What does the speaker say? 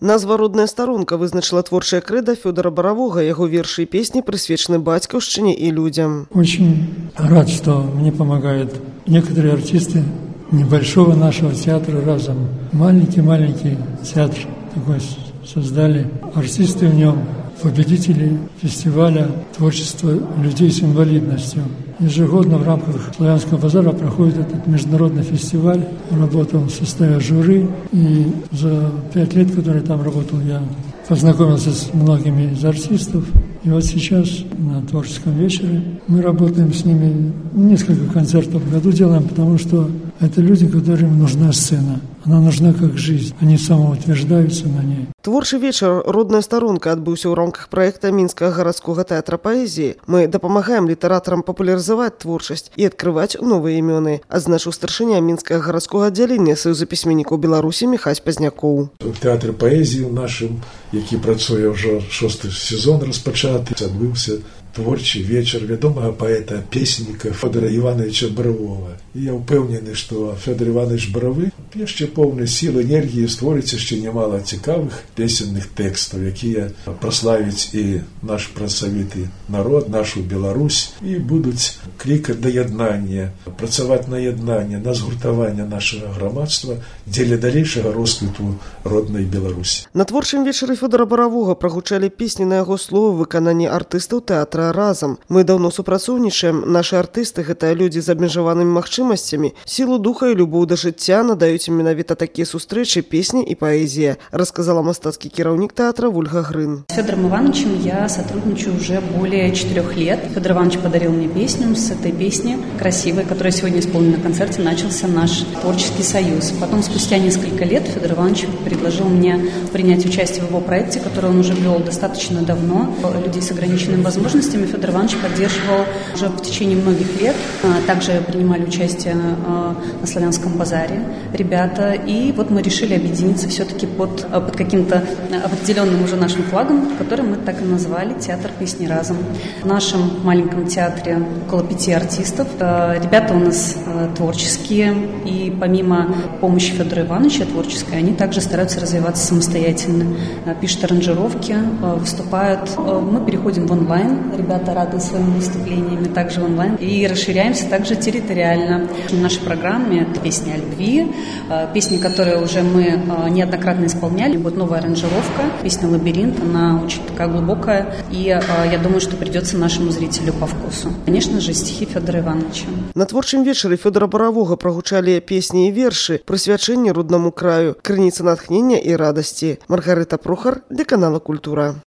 Назва «Родная сторонка» вызначила творчая крэда Фёдора Боровога. Его верши и песни присвячены батьківщине и людям. Очень рад, что мне помогают некоторые артисты небольшого нашего театра разом. Маленький театр такой создали. Артисты в нем победители фестиваля творчества людей с инвалидностью. Ежегодно в рамках Славянского базара проходит этот международный фестиваль. Работал в составе жюри, и за 5 лет, которые там работал, я познакомился с многими из артистов. И вот сейчас на творческом вечере мы работаем с ними. Несколько концертов в году делаем, потому что это люди, которым нужна сцена. Она нужна как жизнь. Они самоутверждаются на ней. Творчий вечер «Родная сторонка» адбыўся ў рамках проекта Мінскага гарадскога тэатра паэзіі. Мы дапамагаем літаратарам папулярызаваць творчасць і адкрываць новыя імёны, адзначыў старшыня Мінскага гарадскога аддзялення Саюза пісьменнікаў Беларусі Міхась Пазнякоў. Тэатр паэзіі нашым, які працуе ўжо 6-й сезон распачаты, адбыўся творчий вечер вядомага паэта, песенніка Фёдора Івановича Борового. І я ўпэўнены, што Фёдор Іванович Боровы яшчэ поўны сіл энергіі створыць яшчэ нямала цікавых песенных тэкстаў, якія праславяць і наш працавіты народ, нашу Беларусь, і будуць клікаць да яднання, працаваць на яднанне, на згуртаванне нашага грамадства дзеля далейшага росквіту роднай Беларусі. На творчым вечары Фёдора Боровога прагучалі песні на яго словы выкананні артыстаў тэатра разам. Мы даўно супрацоўнічаем. Нашы артысты – гэта людзі з абмежаванымі магчымасцямі. Сілу духа і любоў да жыцця надаюць ім менавіта такія сустрэчы, песні і паэзія, рассказала мастацкі кіраўнік театра Вольга Грын. С Фёдором Ивановичем я сотрудничаю уже более 4 лет. Фёдор Иванович подарил мне песню. С этой песни красивой, которая сегодня исполнена на концерте, начался наш творческий союз. Потом, спустя несколько лет, Фёдор Иванович предложил мне принять участие в его проекте, который он уже вел достаточно давно. Людей с ограниченными возможностями Фёдор Иванович поддерживал уже в течение многих лет. Также принимали участие на Славянском базаре ребята. И вот мы решили объединиться все-таки под каким-то определенным уже нашим флагом, который мы так и назвали «Театр песни разом». В нашем маленьком театре около 5 артистов. Ребята у нас творческие. И помимо помощи Фёдора Ивановича творческой, они также стараются развиваться самостоятельно. Пишут аранжировки, выступают. Мы переходим в онлайн. Ребята рады своими выступлениями также онлайн. И расширяемся также территориально. В нашей программе это песни о любви, песни, которые уже мы неоднократно исполняли. Будет новая аранжировка. Песня «Лабиринт», она очень такая глубокая. И я думаю, что придется нашему зрителю по вкусу. Конечно же, стихи Фёдора Ивановича. На творчым вечары Фёдора Боровога прагучалі песні і вершы, прысвячэнні роднаму краю, крыніцы натхнення і радасці. Маргарыта Прохар для канала «Культура».